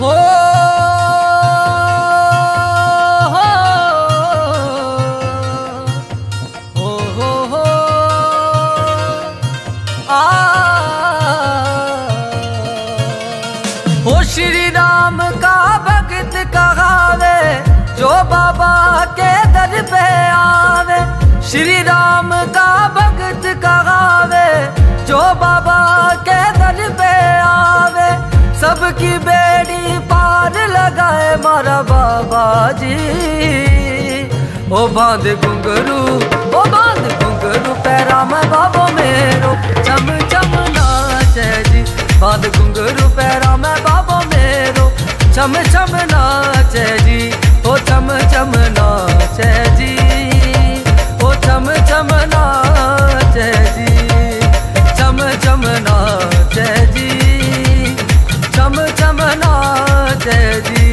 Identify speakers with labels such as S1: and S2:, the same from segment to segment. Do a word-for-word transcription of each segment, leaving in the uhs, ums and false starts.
S1: हो हो हो हो हो आ हो श्री राम का भक्त कहावे जो बाबा के दर पे आवे। श्री राम का भक्त कहावे जो बाबा के दर पे आवे। सबकी बेड़ी पार लगाए मारा बाबा जी। ओ बांध घुंघरू ओ बांध घुंघरू पैरा में बाबो मेरो चम चम नाचे जी। बांध घुंघरू पैरा में बाबो मेरो चम चम नाचे जी। ओ चम चम नाचे जी ओ चम चम नाचे जी। चम चम नाचे जी चम चम नाचे जी।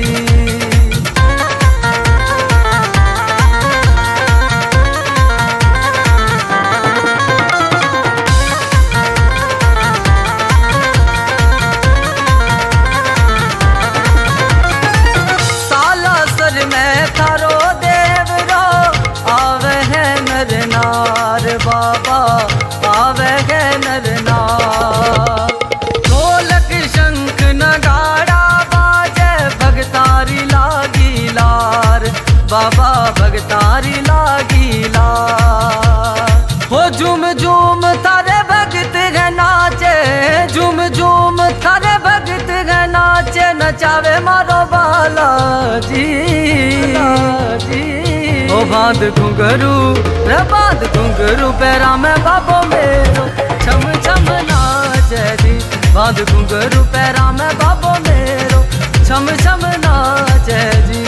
S1: सालासर में थारो देवरो आवे है नर नार बाबा आवे है नर नार। ढोलक शंख नगाड़ा बाजे भगतारी लागी लार बाबा भगतारी लागी लार। हो झूम झूम थारे भगत है नाचे झूम झूम थारे भगत है नाचे नचावे मारो बाला जी। ओ बांध घुंघरू रे बांध घुंघरू पैरा में बाबो मेरो छम छम नाचे जी। बांध घुंघरू पैरा में बाबो मेरो छम छम नाचे जी।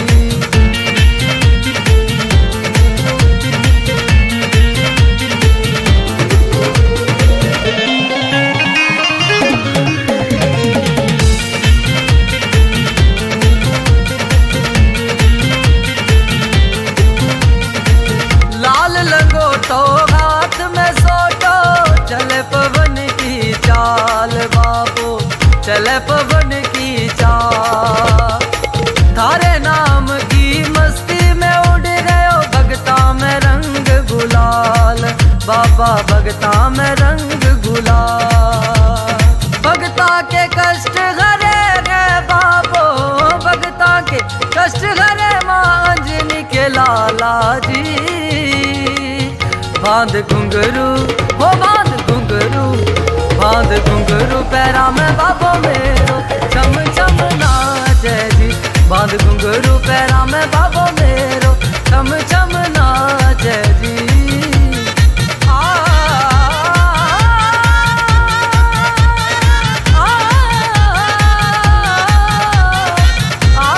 S1: लाल लंगोटो हाथ में सोटो चले पवन की चाल बाबू चले पवन की चाल। थारे नाम की मस्ती में उड़ रहे हो भगता में रंग गुलाल बाबा भगता में रंग गुलाल। भगता के कष्ट हरे रे बाबो भगता के कष्ट हरे माँ अंजनी के लाला जी। बांध घुंघरू हो बांध घुंघरू बांध घुंघरू पैरा में बाबो मेरो चम चम नाचे जी। बांध घुंघरू पैरा में बाबो मेरो चम चम नाचे जी। आ आ आ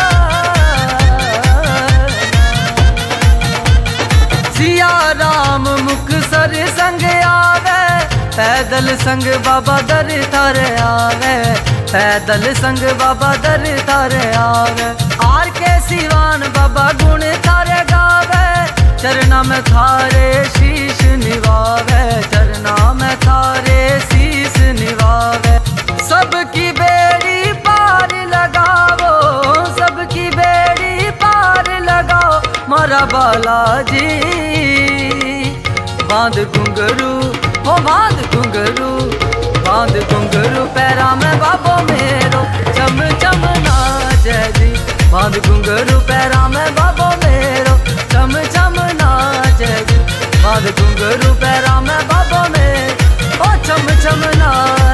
S1: सिया राम मुखसर संग आवे पैदल संग बाबा दर थारे आवे। पैदल संग बाबा दर थारे आवे। आर के सिवान बाबा गुण थारे गावे। चरना में थारे शीश निवावे चरना में थारे शीश निवावे। सबकी बेड़ी पार लगाओ सबकी बेड़ी पार लगाओ मारा बालाजी। बांध घुंघरू हो बांध घुंघरू बांध घुंघरू पैरा में बाबो मेरो चम चम नाचे जी। बांध घुंघरू पैरा में बाबो मेरो चम चम नाचे जी। बांध घुंघरू पैरा में बाबो मेरो ओ चम चम नाचे।